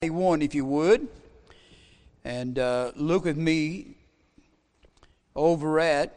1, if you would, and look with me over at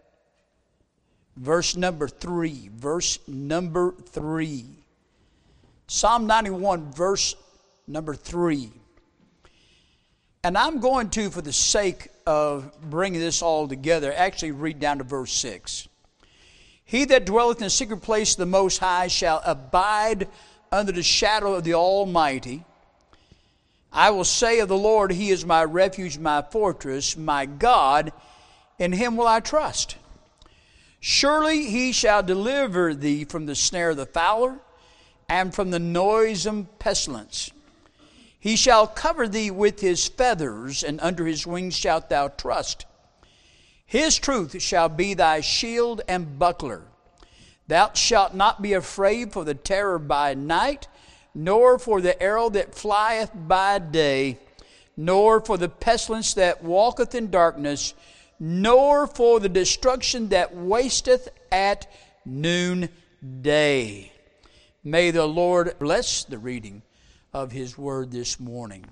verse number 3. Verse number 3. Psalm 91, verse number 3. And I'm going to, for the sake of bringing this all together, actually read down to verse 6. He that dwelleth in the secret place of the Most High shall abide under the shadow of the Almighty. I will say of the Lord, He is my refuge, my fortress, my God, in Him will I trust. Surely He shall deliver thee from the snare of the fowler, and from the noisome pestilence. He shall cover thee with His feathers, and under His wings shalt thou trust. His truth shall be thy shield and buckler. Thou shalt not be afraid for the terror by night, nor for the arrow that flieth by day, nor for the pestilence that walketh in darkness, nor for the destruction that wasteth at noonday. May the Lord bless the reading of His word this morning.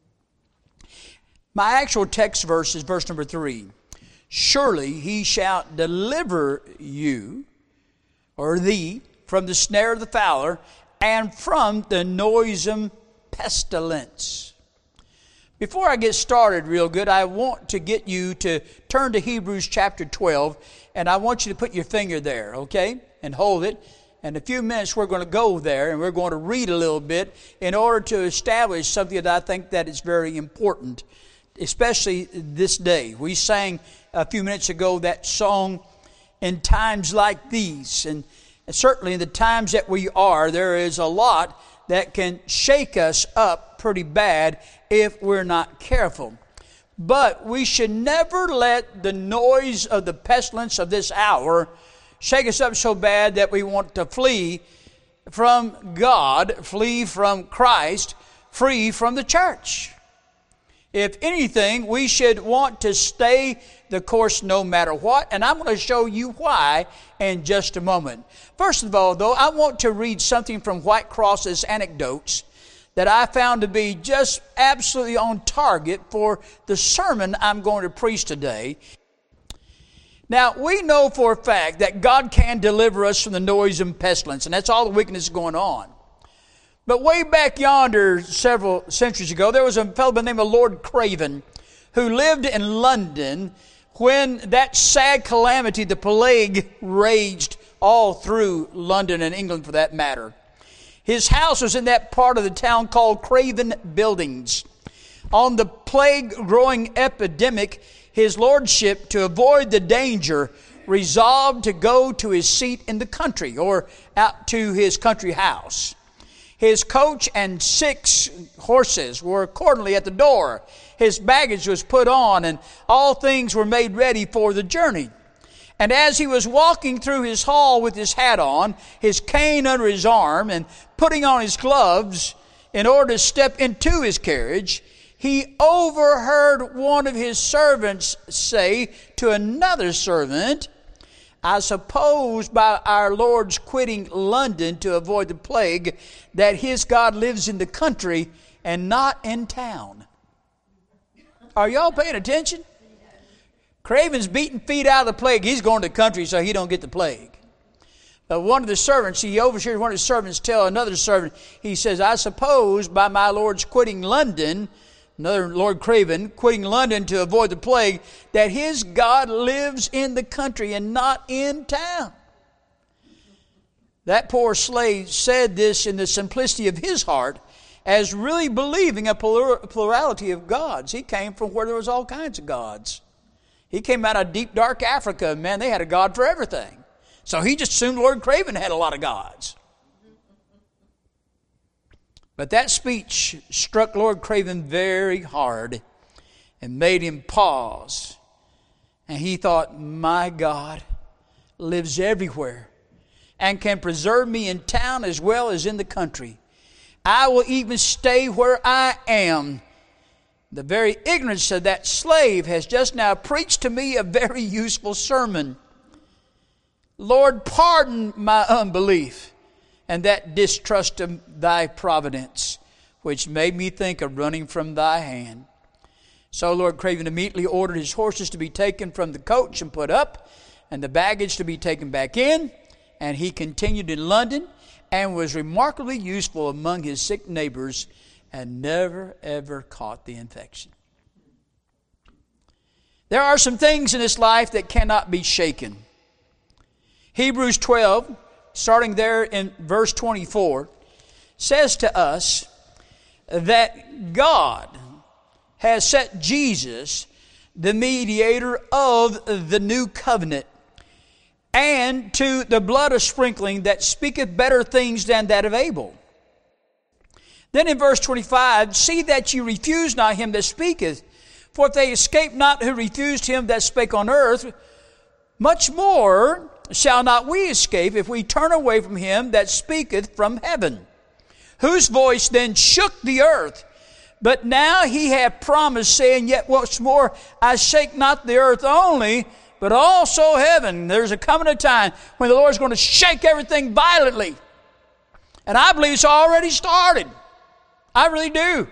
My actual text verse is verse number 3. Surely He shall deliver you, or thee, from the snare of the fowler, and from the noisome pestilence. Before I get started real good, I want to get you to turn to Hebrews chapter 12, and I want you to put your finger there, okay? And hold it. In a few minutes, we're going to go there, and we're going to read a little bit in order to establish something that I think that is very important, especially this day. We sang a few minutes ago that song, In Times Like These, and certainly in the times that we are, there is a lot that can shake us up pretty bad if we're not careful. But we should never let the noise of the pestilence of this hour shake us up so bad that we want to flee from God, flee from Christ, flee from the church. If anything, we should want to stay the course no matter what, and I'm going to show you why in just a moment. First of all, though, I want to read something from White Cross's Anecdotes that I found to be just absolutely on target for the sermon I'm going to preach today. Now, we know for a fact that God can deliver us from the noise and pestilence, and that's all the wickedness going on. But way back yonder, several centuries ago, there was a fellow by the name of Lord Craven who lived in London when that sad calamity, the plague, raged all through London and England for that matter. His house was in that part of the town called Craven Buildings. On the plague-growing epidemic, his lordship, to avoid the danger, resolved to go to his seat in the country or out to his country house. His coach and 6 horses were accordingly at the door. His baggage was put on, and all things were made ready for the journey. And as he was walking through his hall with his hat on, his cane under his arm, and putting on his gloves in order to step into his carriage, he overheard one of his servants say to another servant, I suppose by our Lord's quitting London to avoid the plague that His God lives in the country and not in town. Are y'all paying attention? Craven's beating feet out of the plague. He's going to the country so he don't get the plague. But one of the servants, he overhears one of his servants tell another servant, he says, I suppose by my Lord's quitting London, another Lord Craven, quitting London to avoid the plague, that his God lives in the country and not in town. That poor slave said this in the simplicity of his heart, as really believing a plurality of gods. He came from where there was all kinds of gods. He came out of deep, dark Africa. Man, they had a god for everything. So he just assumed Lord Craven had a lot of gods. But that speech struck Lord Craven very hard and made him pause. And he thought, my God lives everywhere and can preserve me in town as well as in the country. I will even stay where I am. The very ignorance of that slave has just now preached to me a very useful sermon. Lord, pardon my unbelief and that distrust of thy providence, which made me think of running from thy hand. So Lord Craven immediately ordered his horses to be taken from the coach and put up, and the baggage to be taken back in, and he continued in London and was remarkably useful among his sick neighbors and never ever caught the infection. There are some things in this life that cannot be shaken. Hebrews 12, starting there in verse 24, says to us that God has set Jesus, the mediator of the new covenant, and to the blood of sprinkling that speaketh better things than that of Abel. Then in verse 25, see that you refuse not him that speaketh, for if they escape not who refused him that spake on earth, much more shall not we escape if we turn away from him that speaketh from heaven, whose voice then shook the earth. But now he hath promised, saying, yet once more I shake not the earth only, but also heaven. There's a coming a time when the Lord's going to shake everything violently. And I believe it's already started. I really do.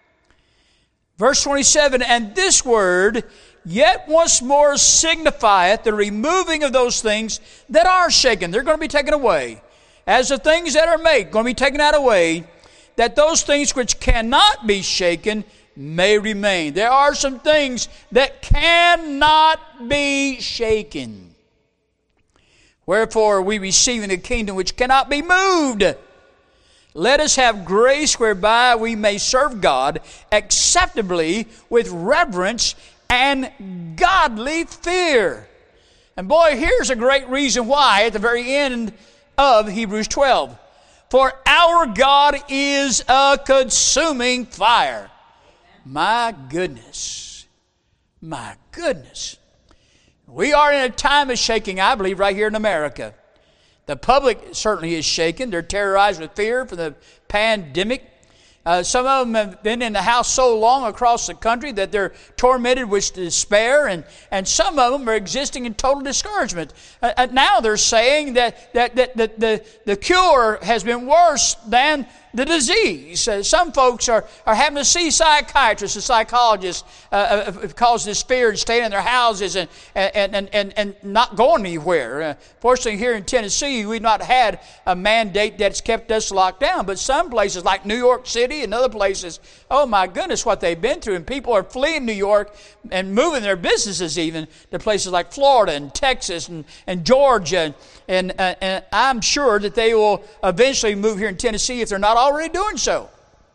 Verse 27, and this word, yet once more signifieth the removing of those things that are shaken. They're going to be taken away. As the things that are made, going to be taken out of the way, that those things which cannot be shaken may remain. There are some things that cannot be shaken. Wherefore we receive in the kingdom which cannot be moved. Let us have grace whereby we may serve God acceptably with reverence and godly fear. And boy, here's a great reason why at the very end of Hebrews 12. For our God is a consuming fire. My goodness. My goodness. We are in a time of shaking, I believe, right here in America. The public certainly is shaken. They're terrorized with fear for the pandemic. Some of them have been in the house so long across the country that they're tormented with despair, and some of them are existing in total discouragement. Now they're saying that the cure has been worse than the disease. Some folks are having to see psychiatrists and psychologists because of this fear and staying in their houses and not going anywhere. Fortunately, here in Tennessee, we've not had a mandate that's kept us locked down. But some places like New York City and other places, oh my goodness, what they've been through. And people are fleeing New York and moving their businesses even to places like Florida and Texas and Georgia. And I'm sure that they will eventually move here in Tennessee if they're not already doing so.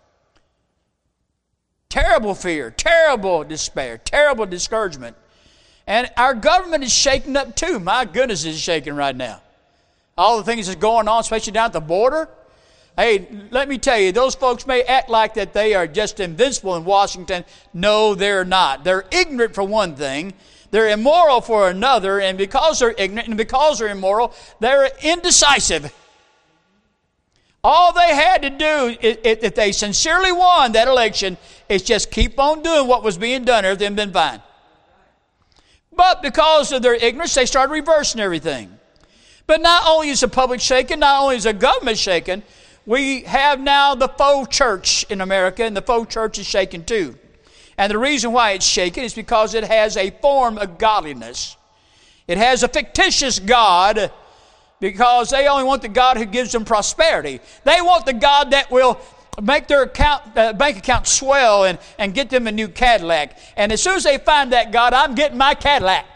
Terrible fear, terrible despair, terrible discouragement. And our government is shaking up too. My goodness, it's shaking right now. All the things that's going on, especially down at the border. Hey, let me tell you, those folks may act like that they are just invincible in Washington. No, they're not. They're ignorant for one thing. They're immoral for another, and because they're ignorant and because they're immoral, they're indecisive. All they had to do, if they sincerely won that election, is just keep on doing what was being done. Everything had been fine. But because of their ignorance, they started reversing everything. But not only is the public shaken, not only is the government shaken, we have now the faux church in America, and the faux church is shaken too. And the reason why it's shaken is because it has a form of godliness. It has a fictitious God because they only want the God who gives them prosperity. They want the God that will make their bank account swell and get them a new Cadillac. And as soon as they find that God, I'm getting my Cadillac.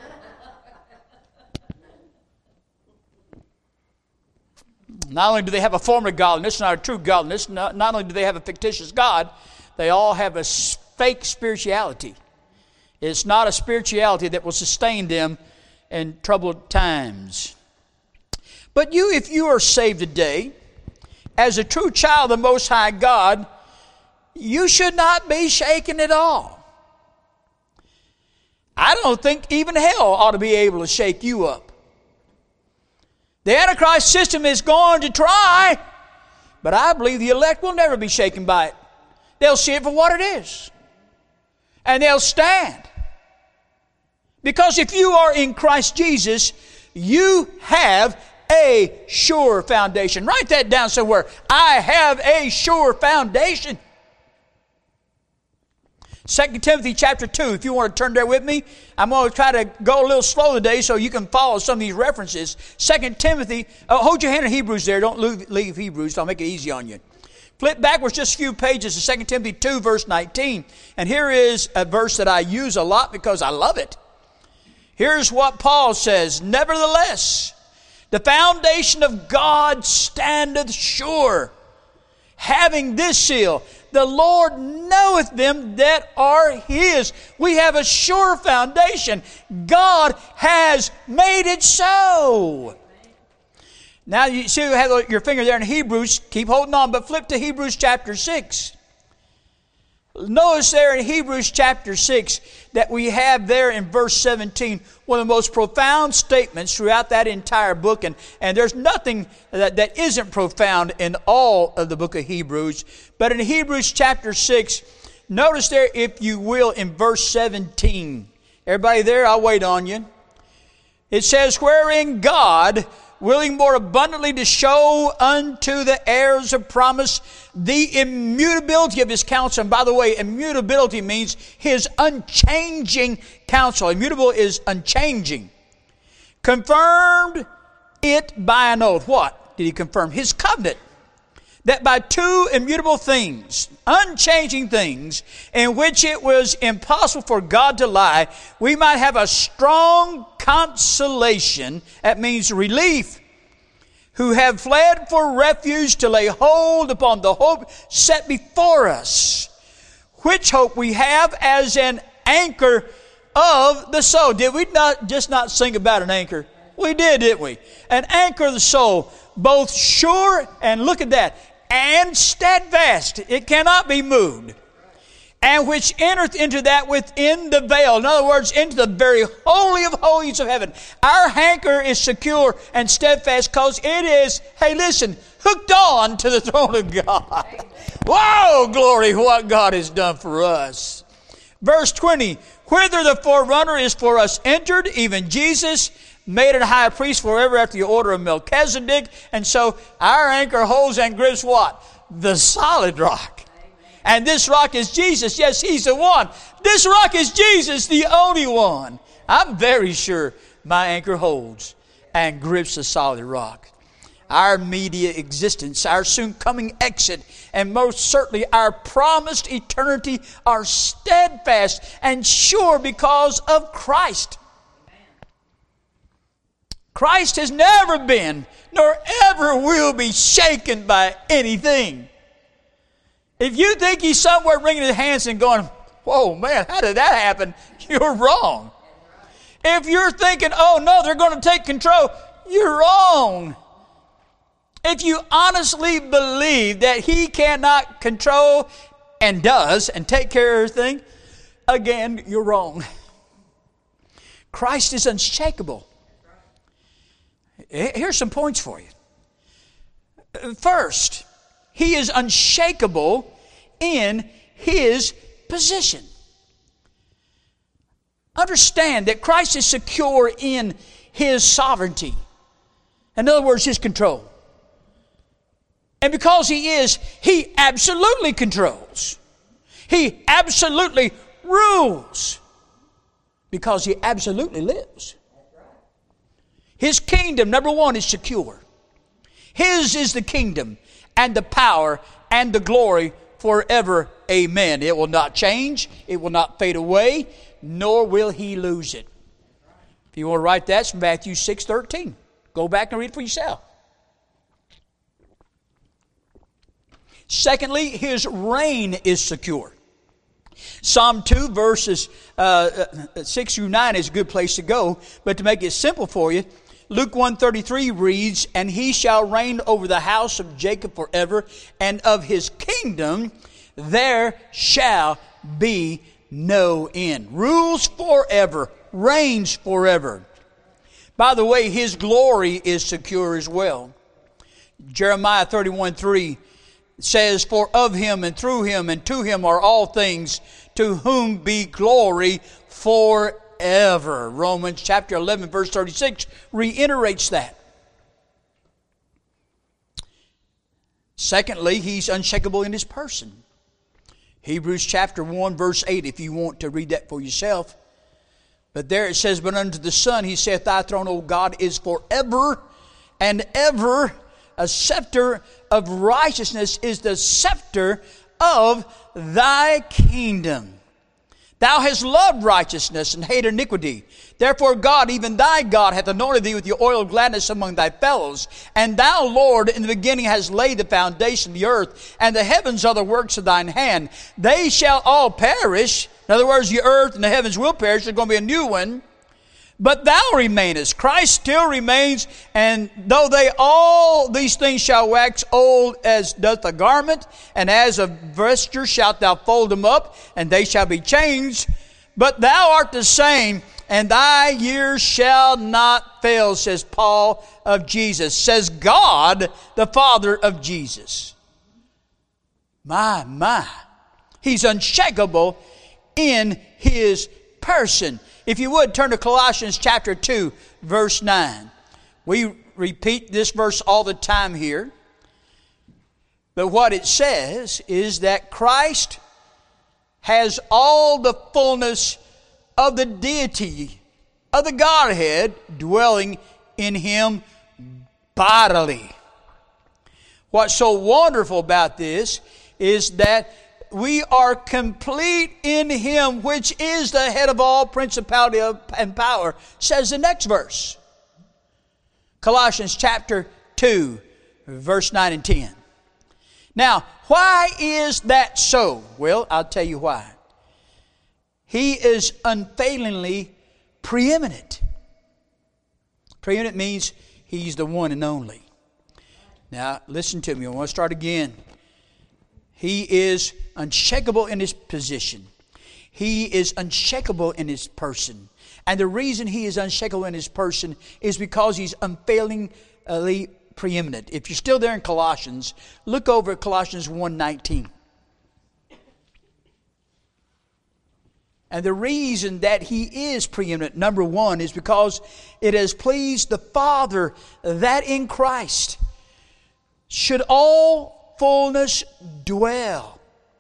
Not only do they have a form of godliness, not a true godliness, not only do they have a fictitious God, they all have a fake spirituality. It's not a spirituality that will sustain them in troubled times. But you, if you are saved today, as a true child of the Most High God, you should not be shaken at all. I don't think even hell ought to be able to shake you up. The Antichrist system is going to try, but I believe the elect will never be shaken by it. They'll see it for what it is. And they'll stand. Because if you are in Christ Jesus, you have a sure foundation. Write that down somewhere. I have a sure foundation. 2 Timothy chapter 2, if you want to turn there with me. I'm going to try to go a little slow today so you can follow some of these references. 2 Timothy, hold your hand in Hebrews there. Don't leave Hebrews. I'll make it easy on you. Flip backwards just a few pages to 2 Timothy 2, verse 19. And here is a verse that I use a lot because I love it. Here's what Paul says. Nevertheless, the foundation of God standeth sure, having this seal, the Lord knoweth them that are His. We have a sure foundation. God has made it so. Now you see you have your finger there in Hebrews. Keep holding on, but flip to Hebrews chapter 6. Notice there in Hebrews chapter 6 that we have there in verse 17 one of the most profound statements throughout that entire book. And there's nothing that isn't profound in all of the book of Hebrews. But in Hebrews chapter 6, notice there, if you will, in verse 17. Everybody there? I'll wait on you. It says, wherein God, willing more abundantly to show unto the heirs of promise the immutability of His counsel. And by the way, immutability means His unchanging counsel. Immutable is unchanging. Confirmed it by an oath. What did He confirm? His covenant. That by two immutable things, unchanging things, in which it was impossible for God to lie, we might have a strong consolation, that means relief, who have fled for refuge to lay hold upon the hope set before us, which hope we have as an anchor of the soul. Did we not sing about an anchor? We did, didn't we? An anchor of the soul, both sure, and look at that, and steadfast. It cannot be moved. And which entereth into that within the veil. In other words, into the very holy of holies of heaven. Our anchor is secure and steadfast because it is, hey listen, hooked on to the throne of God. Whoa, glory, what God has done for us. Verse 20, whither the forerunner is for us entered, even Jesus, made a high priest forever after the order of Melchizedek. And so our anchor holds and grips what? The solid rock. And this rock is Jesus. Yes, He's the one. This rock is Jesus, the only one. I'm very sure my anchor holds and grips the solid rock. Our immediate existence, our soon coming exit, and most certainly our promised eternity are steadfast and sure because of Christ. Christ has never been, nor ever will be shaken by anything. If you think He's somewhere wringing His hands and going, whoa, man, how did that happen? You're wrong. If you're thinking, oh, no, they're going to take control, you're wrong. If you honestly believe that He cannot control and does and take care of everything, again, you're wrong. Christ is unshakable. Here's some points for you. First, He is unshakable in His position. Understand that Christ is secure in His sovereignty. In other words, His control. And because He is, He absolutely controls. He absolutely rules. Because He absolutely lives. His kingdom, number one, is secure. His is the kingdom and the power and the glory forever. Amen. It will not change. It will not fade away, nor will He lose it. If you want to write that, it's from Matthew 6:13. Go back and read it for yourself. Secondly, His reign is secure. Psalm 2 verses 6 through 9 is a good place to go. But to make it simple for you, Luke 1:33 reads, and He shall reign over the house of Jacob forever, and of His kingdom there shall be no end. Rules forever, reigns forever. By the way, His glory is secure as well. Jeremiah 31:3 says, for of Him and through Him and to Him are all things, to whom be glory forever. Romans chapter 11 verse 36 reiterates that. Secondly, he's unshakable in his person. Hebrews chapter 1, verse 8, if you want to read that for yourself. But there it says, but unto the Son he saith, thy throne, O God, is forever and ever. A scepter of righteousness is the scepter of thy kingdom. Thou hast loved righteousness and hated iniquity. Therefore God, even thy God, hath anointed thee with the oil of gladness among thy fellows. And thou, Lord, in the beginning hast laid the foundation of the earth, and the heavens are the works of thine hand. They shall all perish. In other words, the earth and the heavens will perish. There's going to be a new one. But thou remainest. Christ still remains, and though all these things shall wax old as doth a garment, and as a vesture shalt thou fold them up, and they shall be changed. But thou art the same, and thy years shall not fail, says Paul of Jesus, says God, the Father of Jesus. My. He's unshakable in his person. If you would, turn to Colossians chapter 2, verse 9. We repeat this verse all the time here. But what it says is that Christ has all the fullness of the deity of the Godhead dwelling in him bodily. What's so wonderful about this is that we are complete in him, which is the head of all principality and power, says the next verse. Colossians chapter 2, verse 9 and 10. Now, why is that so? Well, I'll tell you why. He is unfailingly preeminent. Preeminent means he's the one and only. Now, listen to me. I want to start again. He is unshakable in his position. He is unshakable in his person. And the reason he is unshakable in his person is because he's unfailingly preeminent. If you're still there in Colossians, look over at Colossians 1:19. And the reason that he is preeminent, number one, is because it has pleased the Father that in Christ should all fullness dwell.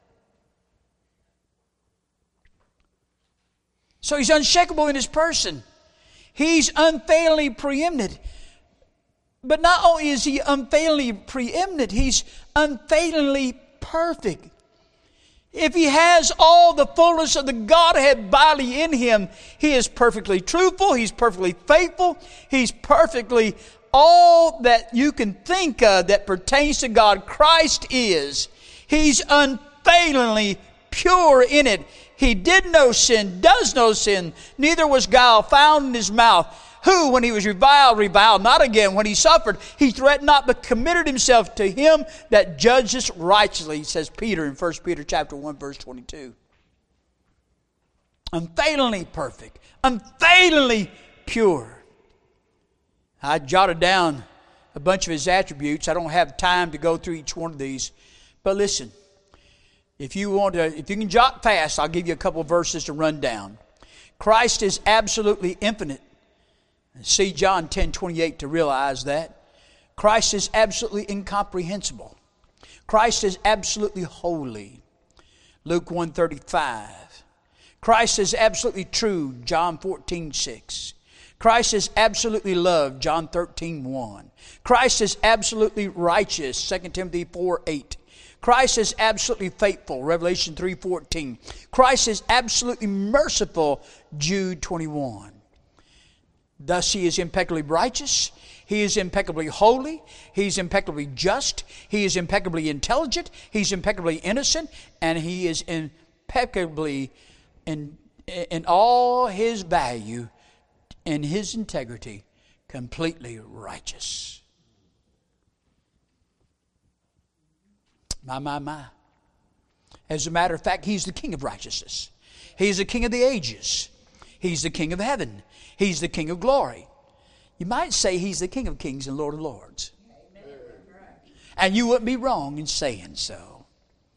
So he's unshakable in his person. He's unfailingly preeminent. But not only is he unfailingly preeminent, he's unfailingly perfect. If he has all the fullness of the Godhead bodily in him, he is perfectly truthful, he's perfectly faithful, he's perfectly all that you can think of that pertains to God. Christ is. He's unfailingly pure in it. He did no sin, does no sin, neither was guile found in his mouth. Who, when he was reviled not again. When he suffered, he threatened not, but committed himself to him that judges righteously, says Peter in 1 Peter chapter 1, verse 22. Unfailingly perfect, unfailingly pure. I jotted down a bunch of his attributes. I don't have time to go through each one of these. But listen, if you can jot fast, I'll give you a couple of verses to run down. Christ is absolutely infinite. See John 10:28 to realize that. Christ is absolutely incomprehensible. Christ is absolutely holy. Luke 1:35. Christ is absolutely true. John 14:6. Christ is absolutely loved, John 13:1. Christ is absolutely righteous, 2 Timothy 4:8. Christ is absolutely faithful, Revelation 3:14. Christ is absolutely merciful, Jude 21. Thus he is impeccably righteous, he is impeccably holy, he is impeccably just, he is impeccably intelligent, he's impeccably innocent, and he is impeccably in all his value, in his integrity, completely righteous. My. As a matter of fact, he's the King of righteousness. He's the King of the ages. He's the King of heaven. He's the King of glory. You might say he's the King of kings and Lord of lords. Amen. And you wouldn't be wrong in saying so.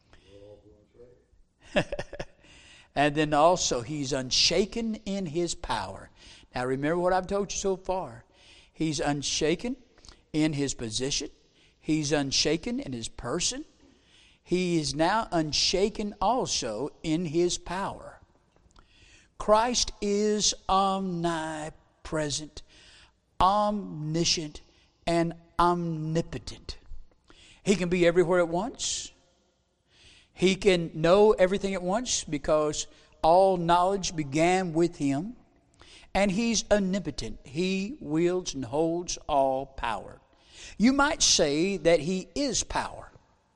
And then also, he's unshaken in his power. Now remember what I've told you so far. He's unshaken in his position. He's unshaken in His person. He is now unshaken also in His power. Christ is omnipresent, omniscient, and omnipotent. He can be everywhere at once. He can know everything at once because all knowledge began with Him. And He's omnipotent. He wields and holds all power. You might say that He is power.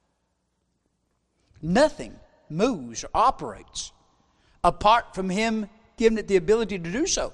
Nothing moves or operates apart from Him giving it the ability to do so.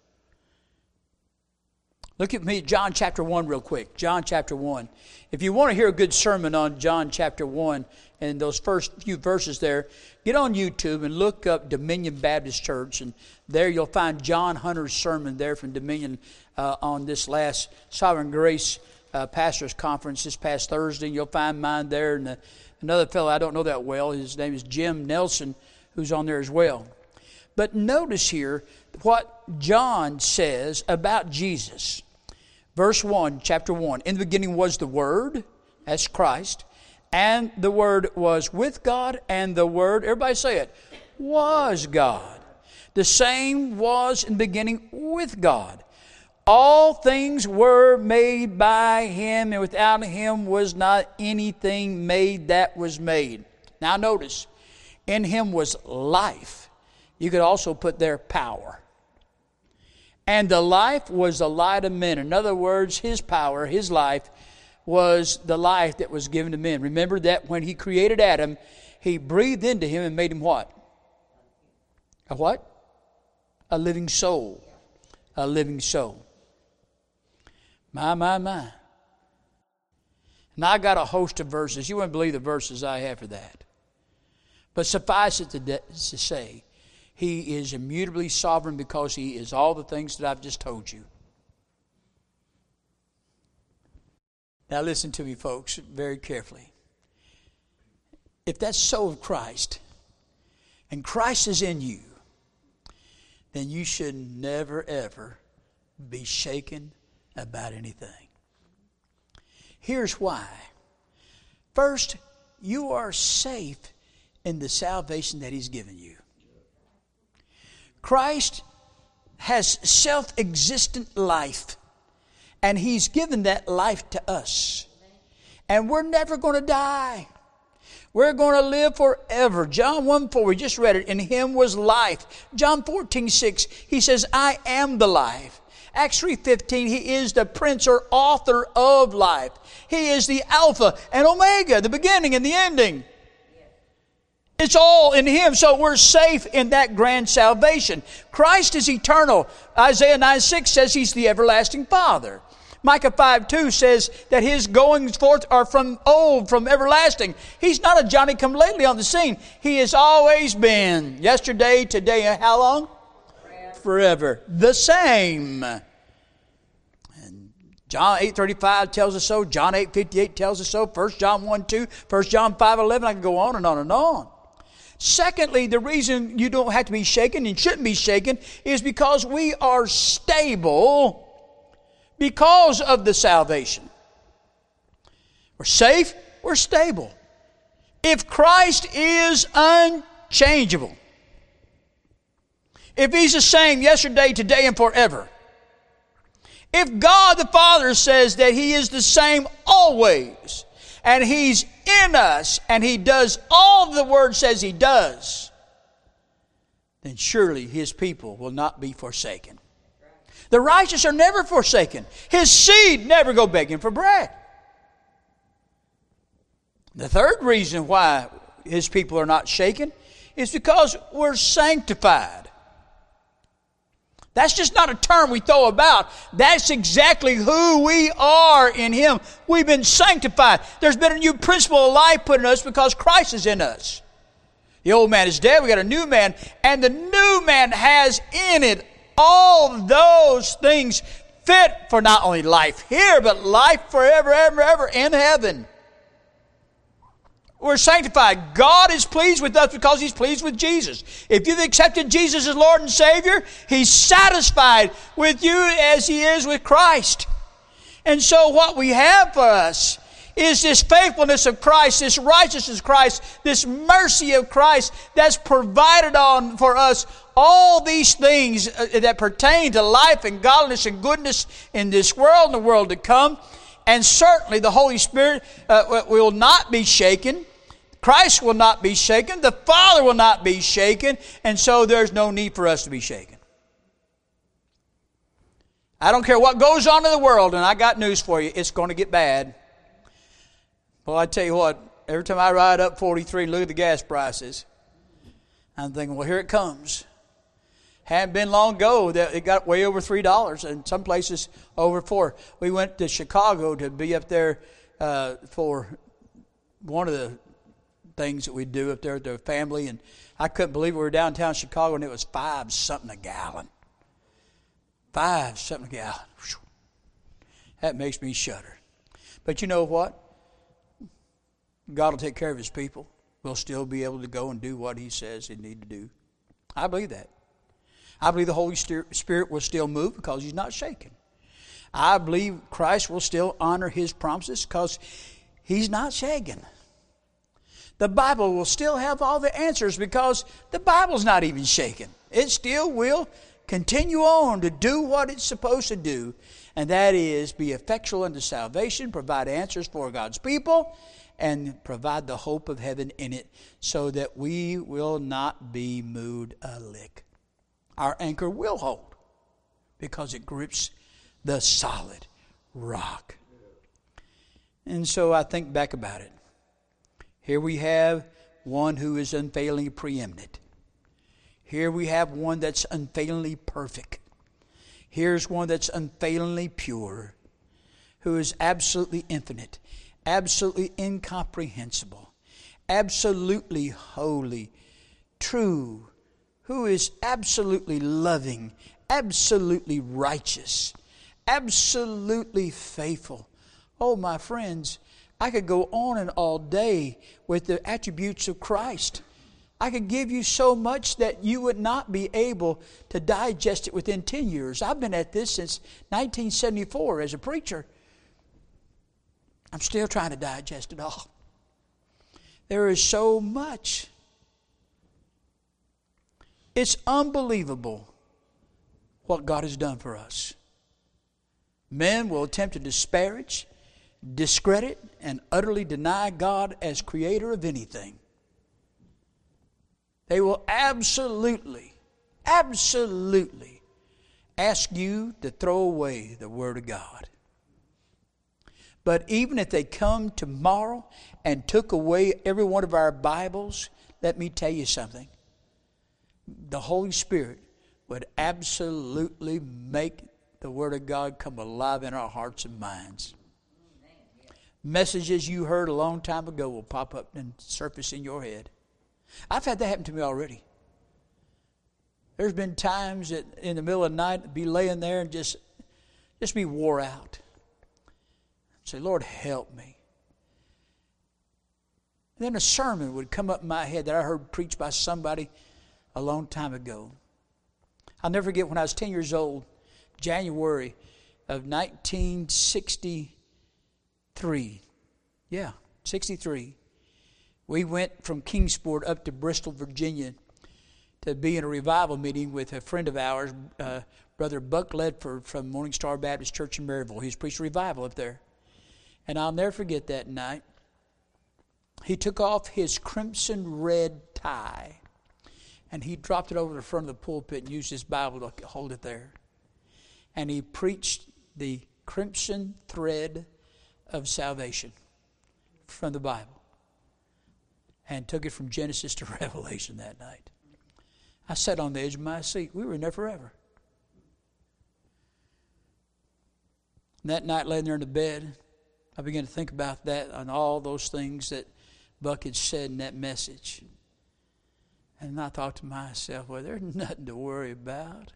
Look at me, John chapter 1 real quick. John chapter 1. If you want to hear a good sermon on John chapter 1 and those first few verses there, get on YouTube and look up Dominion Baptist Church. And there you'll find John Hunter's sermon there from Dominion on this last Sovereign Grace Pastors Conference this past Thursday. And you'll find mine there. And another fellow I don't know that well, his name is Jim Nelson, who's on there as well. But notice here what John says about Jesus. Verse 1, chapter 1. In the beginning was the Word, that's Christ, and the Word was with God, and the Word, everybody say it, was God. The same was in the beginning with God. All things were made by Him, and without Him was not anything made that was made. Now notice, in Him was life. You could also put there power. And the life was the light of men. In other words, His power, His life, was the life that was given to men. Remember that when He created Adam, He breathed into him and made him what? A what? A living soul. A living soul. My. Now I got a host of verses. You wouldn't believe the verses I have for that. But suffice it to say, He is immutably sovereign because He is all the things that I've just told you. Now listen to me, folks, very carefully. If that's so of Christ, and Christ is in you, then you should never, ever be shaken about anything. Here's why. First, you are safe in the salvation that He's given you. Christ has self-existent life, and He's given that life to us. And we're never going to die. We're going to live forever. John 1:4, we just read it. In Him was life. John 14:6, He says, I am the life. Acts 3:15, He is the Prince or author of life. He is the Alpha and Omega, the beginning and the ending. It's all in Him, so we're safe in that grand salvation. Christ is eternal. Isaiah 9:6 says He's the everlasting Father. Micah 5:2 says that His goings forth are from old, from everlasting. He's not a Johnny-come-lately on the scene. He has always been, yesterday, today, and how long? Forever. The same. And John 8:35 tells us so. John 8:58 tells us so. 1 John 1:2, 1 John 5:11. I can go on and on and on. Secondly, the reason you don't have to be shaken and shouldn't be shaken is because we are stable because of the salvation. We're safe, we're stable. If Christ is unchangeable, if He's the same yesterday, today, and forever, if God the Father says that He is the same always, and He's in us, and He does all the Word says He does, then surely His people will not be forsaken. The righteous are never forsaken. His seed never go begging for bread. The third reason why His people are not shaken is because we're sanctified. That's just not a term we throw about. That's exactly who we are in Him. We've been sanctified. There's been a new principle of life put in us because Christ is in us. The old man is dead. We got a new man. And the new man has in it all those things fit for not only life here, but life forever, ever, ever in heaven. We're sanctified. God is pleased with us because He's pleased with Jesus. If you've accepted Jesus as Lord and Savior, He's satisfied with you as He is with Christ. And so what we have for us is this faithfulness of Christ, this righteousness of Christ, this mercy of Christ that's provided on for us all these things that pertain to life and godliness and goodness in this world and the world to come. And certainly the Holy Spirit will not be shaken. Christ will not be shaken. The Father will not be shaken. And so there's no need for us to be shaken. I don't care what goes on in the world, and I got news for you. It's going to get bad. Well, I tell you what, every time I ride up 43 and look at the gas prices, I'm thinking, well, here it comes. Hadn't been long ago that it got way over $3, and some places over $4. We went to Chicago to be up there for one of the things that we do up there with the family, and I couldn't believe we were downtown Chicago, and it was $5 something a gallon. $5 something a gallon. That makes me shudder. But you know what? God will take care of His people. We'll still be able to go and do what He says He need to do. I believe that. I believe the Holy Spirit will still move because He's not shaken. I believe Christ will still honor His promises because He's not shaken. The Bible will still have all the answers because the Bible's not even shaken. It still will continue on to do what it's supposed to do, and that is be effectual unto salvation, provide answers for God's people, and provide the hope of heaven in it so that we will not be moved a lick. Our anchor will hold because it grips the solid rock. And so I think back about it. Here we have one who is unfailingly preeminent. Here we have one that's unfailingly perfect. Here's one that's unfailingly pure, who is absolutely infinite, absolutely incomprehensible, absolutely holy, true, who is absolutely loving, absolutely righteous, absolutely faithful. Oh, my friends, I could go on and all day with the attributes of Christ. I could give you so much that you would not be able to digest it within 10 years. I've been at this since 1974 as a preacher. I'm still trying to digest it all. There is so much. It's unbelievable what God has done for us. Men will attempt to disparage, discredit, and utterly deny God as creator of anything. They will absolutely ask you to throw away the Word of God. But even if they come tomorrow and took away every one of our Bibles, let me tell you something. The Holy Spirit would absolutely make the Word of God come alive in our hearts and minds. Messages you heard a long time ago will pop up and surface in your head. I've had that happen to me already. There's been times that in the middle of the night, I'd be laying there and just be wore out. Say, Lord, help me. And then a sermon would come up in my head that I heard preached by somebody a long time ago. I'll never forget when I was 10 years old, January of 1963. Yeah, 63. We went from Kingsport up to Bristol, Virginia to be in a revival meeting with a friend of ours, Brother Buck Ledford from Morning Star Baptist Church in Maryville. He's preached revival up there. And I'll never forget that night. He took off his crimson red tie and he dropped it over the front of the pulpit and used his Bible to hold it there. And he preached the crimson thread of salvation from the Bible. And took it from Genesis to Revelation that night. I sat on the edge of my seat. We were in there forever. And that night, laying there in the bed, I began to think about that and all those things that Buck had said in that message. And I thought to myself, well, there's nothing to worry about.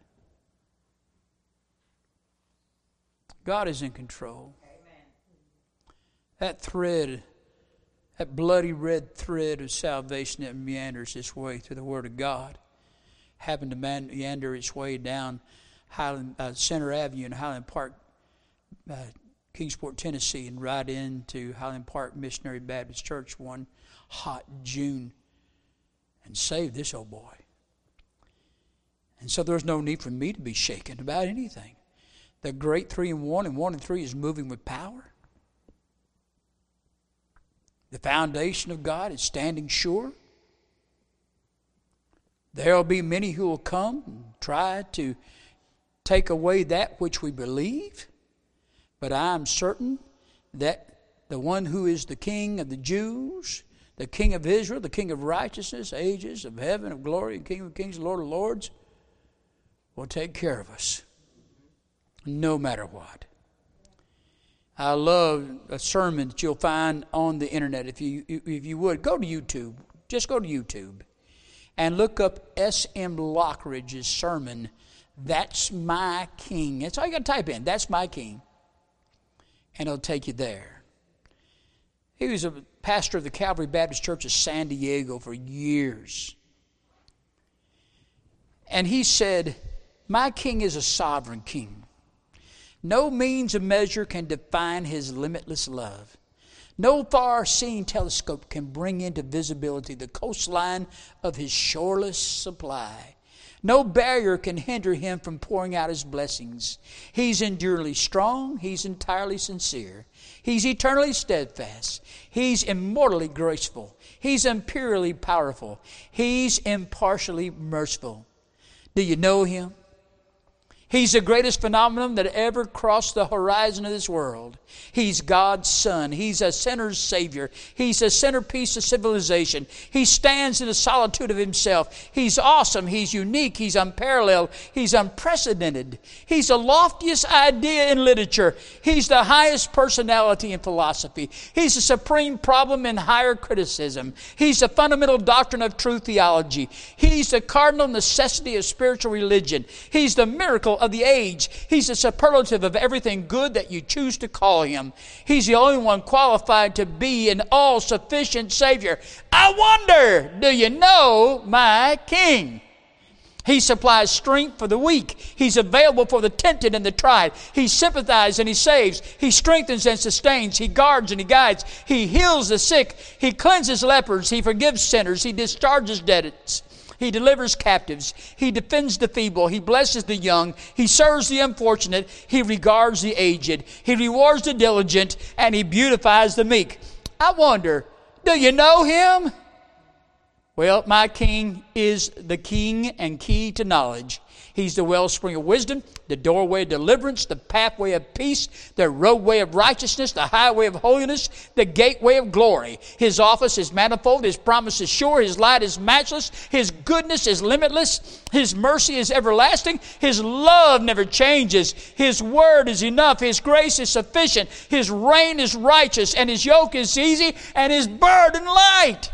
God is in control. Amen. That thread, that bloody red thread of salvation that meanders its way through the Word of God, happened to meander its way down Center Avenue in Highland Park, Kingsport, Tennessee, and ride into Highland Park Missionary Baptist Church one hot June and save this old boy. And so there's no need for me to be shaken about anything. The great 3-in-1 and 1-in-3 is moving with power. The foundation of God is standing sure. There will be many who will come and try to take away that which we believe. But I am certain that the one who is the King of the Jews, the King of Israel, the King of righteousness, ages of heaven, of glory, and King of kings, Lord of lords, will take care of us no matter what. I love a sermon that you'll find on the internet. If you would, go to YouTube. Just go to YouTube and look up S.M. Lockridge's sermon, That's My King. That's all you got to type in, That's My King. And it'll take you there. He was a pastor of the Calvary Baptist Church of San Diego for years. And he said, my king is a sovereign king. No means of measure can define his limitless love. No far-seeing telescope can bring into visibility the coastline of his shoreless supply. No barrier can hinder him from pouring out his blessings. He's enduringly strong. He's entirely sincere. He's eternally steadfast. He's immortally graceful. He's imperially powerful. He's impartially merciful. Do you know him? He's the greatest phenomenon that ever crossed the horizon of this world. He's God's Son. He's a sinner's Savior. He's a centerpiece of civilization. He stands in the solitude of himself. He's awesome. He's unique. He's unparalleled. He's unprecedented. He's the loftiest idea in literature. He's the highest personality in philosophy. He's the supreme problem in higher criticism. He's the fundamental doctrine of true theology. He's the cardinal necessity of spiritual religion. He's the miracle of the age. He's the superlative of everything good that you choose to call him. He's the only one qualified to be an all-sufficient Savior. I wonder, do you know my King? He supplies strength for the weak. He's available for the tempted and the tried. He sympathizes and he saves. He strengthens and sustains. He guards and he guides. He heals the sick. He cleanses lepers. He forgives sinners. He discharges debts. He delivers captives. He defends the feeble. He blesses the young. He serves the unfortunate. He regards the aged. He rewards the diligent. And he beautifies the meek. I wonder, do you know him? Well, my King is the King and key to knowledge. He's the wellspring of wisdom, the doorway of deliverance, the pathway of peace, the roadway of righteousness, the highway of holiness, the gateway of glory. His office is manifold. His promise is sure. His light is matchless. His goodness is limitless. His mercy is everlasting. His love never changes. His word is enough. His grace is sufficient. His reign is righteous, and his yoke is easy, and his burden light.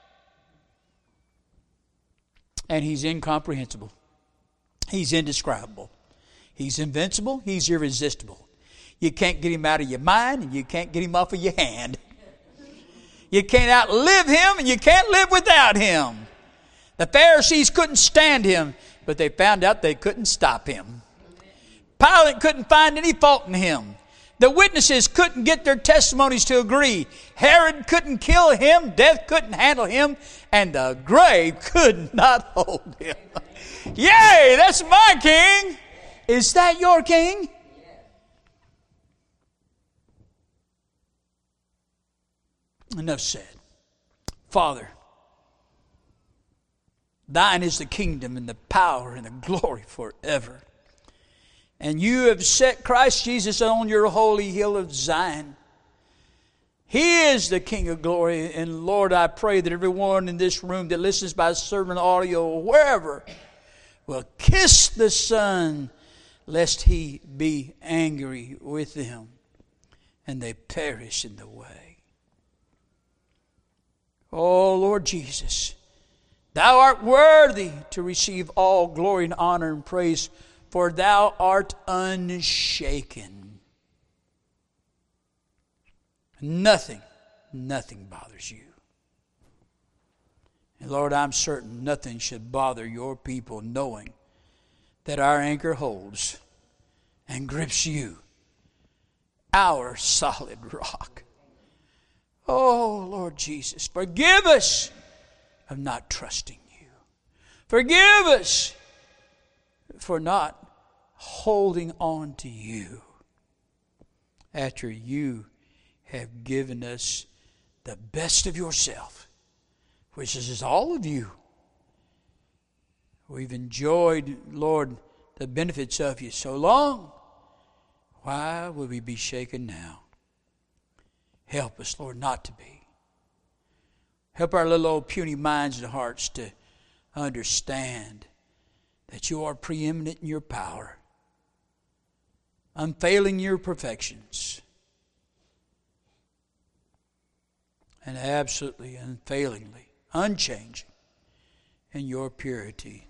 And he's incomprehensible. He's indescribable. He's invincible. He's irresistible. You can't get him out of your mind, and you can't get him off of your hand. You can't outlive him, and you can't live without him. The Pharisees couldn't stand him, but they found out they couldn't stop him. Pilate couldn't find any fault in him. The witnesses couldn't get their testimonies to agree. Herod couldn't kill him. Death couldn't handle him. And the grave could not hold him. Yay, that's my King. Is that your King? Enough said. Father, thine is the kingdom and the power and the glory forever. And you have set Christ Jesus on your holy hill of Zion. He is the King of glory. And Lord, I pray that everyone in this room that listens by sermon audio or wherever will kiss the Son, lest he be angry with them and they perish in the way. Oh, Lord Jesus, thou art worthy to receive all glory and honor and praise, for thou art unshaken. Nothing bothers you. And Lord, I'm certain nothing should bother your people, knowing that our anchor holds and grips you our solid rock. Oh, Lord Jesus, forgive us of not trusting you. Forgive us for not holding on to you after you have given us the best of yourself, which is all of you. We've enjoyed, Lord, the benefits of you so long. Why would we be shaken now? Help us, Lord, not to be. Help our little old puny minds and hearts to understand that you are preeminent in your power, unfailing in your perfections, and absolutely, unfailingly, unchanging in your purity.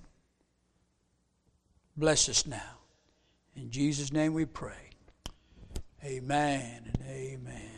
Bless us now. In Jesus' name we pray. Amen and amen.